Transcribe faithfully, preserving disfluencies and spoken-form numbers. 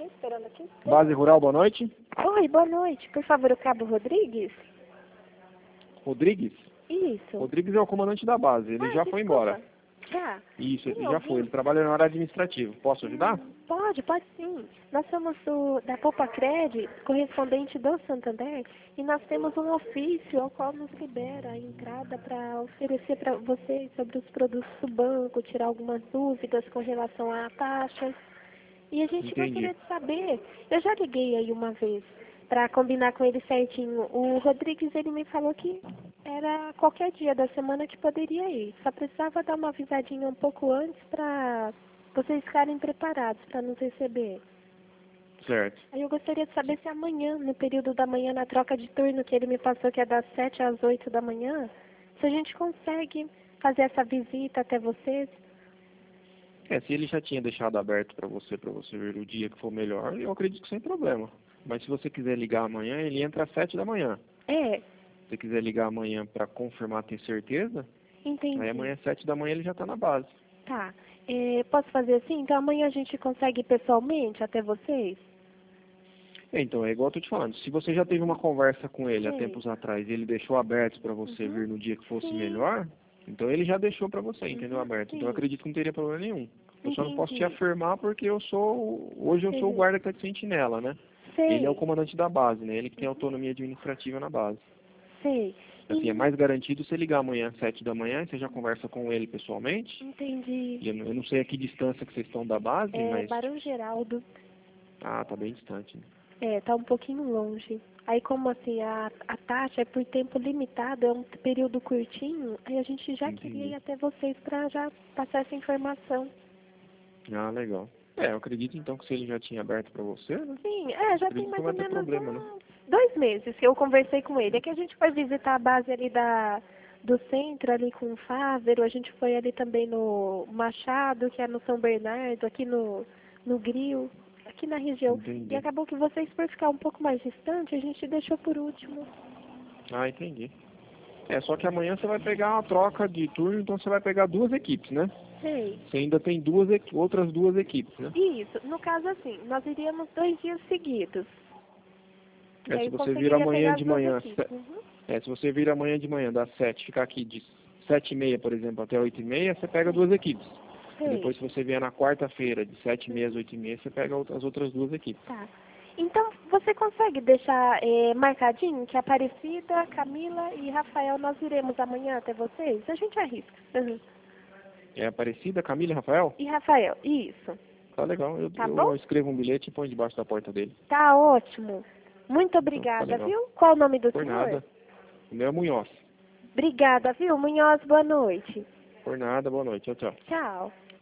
aqui, esperando aqui. Base Rural, boa noite. Oi, boa noite. Por favor, o Cabo Rodrigues? Rodrigues? Isso. Rodrigues é o comandante da base, ele ah, já desculpa. foi embora. Tá. Isso, ele Tem já alguém? foi, ele trabalha na área administrativa. Posso ajudar? Hum, pode, pode sim. Nós somos do, da Poupa Cred, correspondente do Santander, e nós temos um ofício ao qual nos libera a entrada para oferecer para vocês sobre os produtos do banco, tirar algumas dúvidas com relação à taxa. E a gente Entendi. gostaria de saber, eu já liguei aí uma vez para combinar com ele certinho. O Rodrigues, ele me falou que era qualquer dia da semana que poderia ir. Só precisava dar uma avisadinha um pouco antes para vocês ficarem preparados para nos receber. Certo. Aí eu gostaria de saber se amanhã, no período da manhã, na troca de turno que ele me passou, que é das sete às oito da manhã, se a gente consegue fazer essa visita até vocês. É, se ele já tinha deixado aberto para você, para você ver o dia que for melhor, eu acredito que sem problema. Mas se você quiser ligar amanhã, ele entra às sete da manhã. É. Se você quiser ligar amanhã para confirmar, ter certeza, Entendi. aí amanhã às sete da manhã ele já está na base. Tá. É, posso fazer assim? Então amanhã a gente consegue ir pessoalmente até vocês? É, então, é igual eu tô te falando, se você já teve uma conversa com ele há Sei. tempos atrás e ele deixou aberto para você Uhum. vir no dia que fosse Sim. melhor, então ele já deixou para você, entendeu? Uhum, Aberto. sim. Então eu acredito que não teria problema nenhum. Eu só não posso te Entendi. afirmar porque eu sou, hoje eu sou o Sei. guarda que está de sentinela, né? Sei. Ele é o comandante da base, né? Ele que tem autonomia administrativa na base. Sei. Assim, E- é mais garantido você ligar amanhã às sete da manhã, você já conversa com ele pessoalmente. Entendi. E eu, não- eu não sei a que distância que vocês estão da base, É, mas... Barão Geraldo. Ah, tá bem distante, né? É, tá um pouquinho longe. Aí como assim, a, a taxa é por tempo limitado, é um período curtinho, aí a gente já Entendi. queria ir até vocês para já passar essa informação. Ah, legal. É, eu acredito então que se ele já tinha aberto para você, né? Sim, é, já tem Acredito que mais não ou vai ter menos problema, né? uns dois meses que eu conversei com ele. É que a gente foi visitar a base ali da, do centro, ali com o Fávero, a gente foi ali também no Machado, que é no São Bernardo, aqui no, no Gril, aqui na região. Entendi. E acabou que vocês, por ficar um pouco mais distante, a gente deixou por último. Ah, entendi. É, só que amanhã você vai pegar uma troca de turno, então você vai pegar duas equipes, né? Sei. Você ainda tem duas equi- outras duas equipes, né? Isso, no caso assim, nós iríamos dois dias seguidos. É, Aí se eu você vir conseguiria pegar amanhã as de duas manhã, equipes. se- Uhum. é, se você vir amanhã de manhã das sete, ficar aqui de sete e meia, por exemplo, até oito e meia, você pega duas equipes. E Sei. depois, se você vier na quarta-feira, de sete e meia às oito e meia, você pega out- as outras duas equipes. Tá. Então, você consegue deixar é, marcadinho que Aparecida, Camila e Rafael nós iremos amanhã até vocês? A gente arrisca. Uhum. É Aparecida, Camila e Rafael? E Rafael, isso. Tá legal. Eu, Tá eu bom? escrevo um bilhete e ponho debaixo da porta dele. Tá ótimo. Muito Então, tá obrigada, legal. viu? Qual o nome do Por senhor? nada. O meu é Munhoz. Obrigada, viu? Munhoz, boa noite. Por nada, boa noite. Tchau, tchau. Tchau.